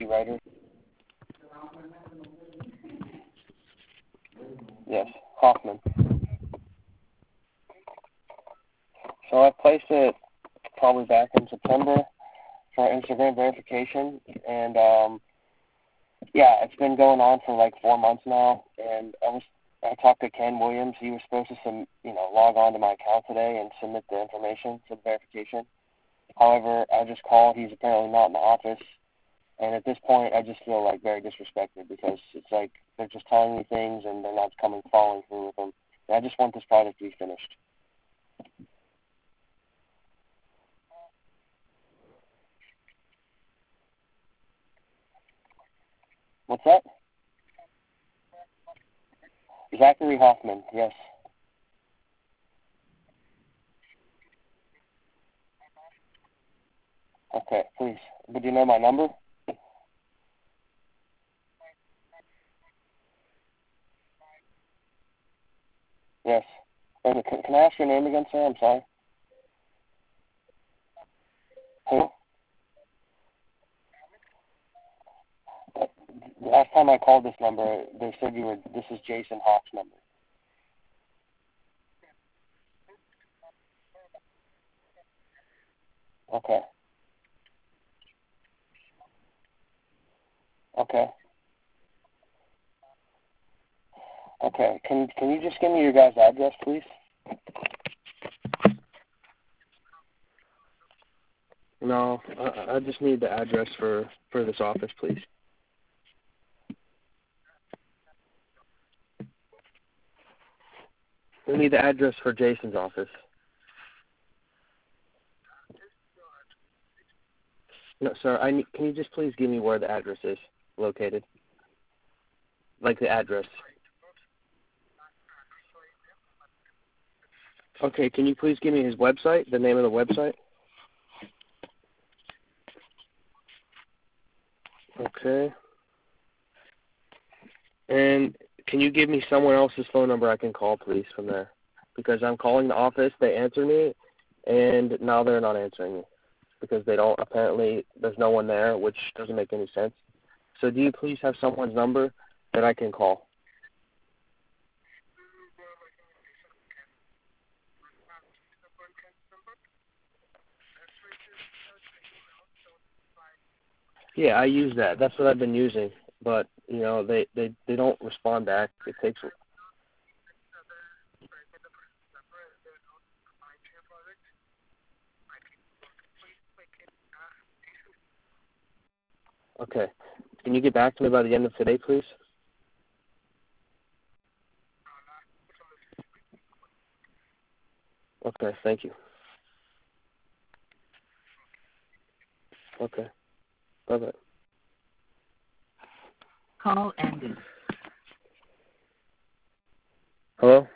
writer. Yes, Hoffman. So I placed it probably back in September for Instagram verification, and yeah, it's been going on for like 4 months now. And I talked to Ken Williams. He was supposed to log on to my account today and submit the information for the verification. However, I just called. He's apparently not in the office. And at this point, I just feel like very disrespected because it's like they're just telling me things and they're not following through with them. And I just want this project to be finished. What's that? Zachary Hoffman, yes. Okay, please. Would you know my number? Yes. Okay, can I ask your name again, sir? I'm sorry. Who? The last time I called this number, they said this is Jason Hawk's number. Okay. Okay. Okay. Can you just give me your guys' address, please? No, I just need the address for this office, please. We need the address for Jason's office. No, sir. Can you just please give me where the address is located? Like the address. Okay. Can you please give me his website? The name of the website. Okay. And can you give me someone else's phone number I can call, please, from there? Because I'm calling the office, they answer me, and now they're not answering me because they don't. Apparently, there's no one there, which doesn't make any sense. So, do you please have someone's number that I can call? Yeah, I use that. That's what I've been using, but they don't respond back. It takes. Okay. Can you get back to me by the end of today, please? Okay, thank you. Okay. Bye-bye. Call ended. Hello?